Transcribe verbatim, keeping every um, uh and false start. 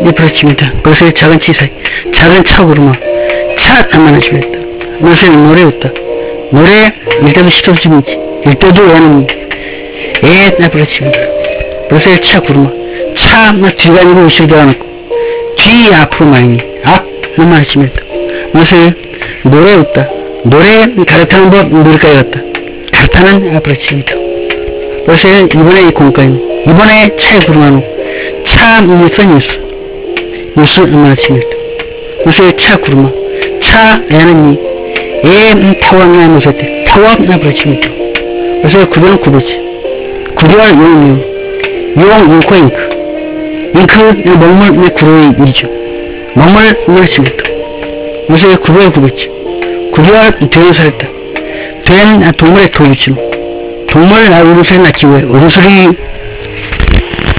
이 부르칩니다. 벌써 작은 치사이 작은 차구르마 차 안만하십니다. 벌써 노래였다. 노래 일때도 십삼십이지 일때도 애는 애 부르칩니다. 벌써 차구르마 차 뒤가 아니고 우실도 않았고 뒤 앞으로 많이 앞 안만하십니다. 벌써 노래였다. 노래 가르타는 법 노래까지 갔다. 가르타는 부르칩니다. 벌써 이번에 이 공과입니다. 이번에 차에 구르마노 차 뉴스 뉴스 뉴스 안만하십니다. 벌써 차 구르마 차 애는 애 타왕나 무섭대 타왕 나 부르칩니다. 그래서 구별은 구별지 구별 용 용 잉코 잉크 잉크 먹물 내 구로의 일이죠. 먹물 부르칩니다. 그래서 구별 구별지 구별 되는 살았다. 된 동물의 도주죠. 동물 우르소리 낳기 위해 우르소리